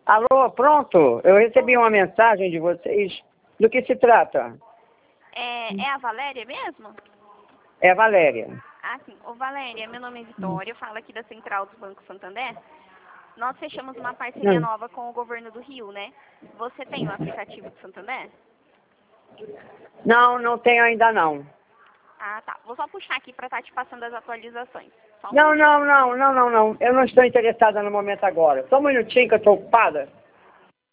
Alô, pronto? Eu recebi uma mensagem de vocês. Do que se trata? É a Valéria mesmo? É a Valéria. Ah, sim. Ô, Valéria, meu nome é Vitória, eu falo aqui da Central do Banco Santander. Nós fechamos uma parceria nova com o governo do Rio, né? Você tem o aplicativo do Santander? Não, não tenho ainda não. Ah, tá. Vou só puxar aqui pra estar te passando as atualizações. Só um Não, minutinho. não. Eu não estou interessada no momento agora. Só um minutinho que eu estou ocupada.